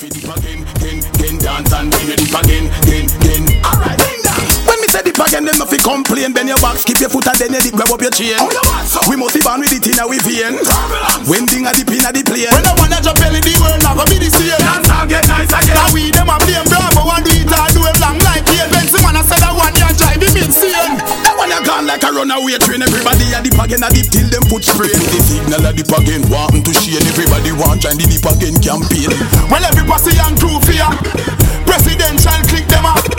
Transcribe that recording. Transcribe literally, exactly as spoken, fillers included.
fi dip again, again, again. Dance and bring you dip again, again, again. Alright, bring that. When me say dip again, them no fi complain. Bend your back, skip your foot and then you dip, grab up your chain. Oh, you want so? We must be born with it in our vein. When thing a dip in a dip plane. When I wanna drop belly, the world never be the same. Dance and get nice again. Now we them a blame Bravo, one do it or do it long like pain. When someone a said that one you drive him insane. That one you gone like a runaway train. Everybody a dip again, a dip till them foot sprain. The signal a dip again, wanting to shame. Everybody want join the dip again campaign. Well every posse and crew fear. Presidential click them up.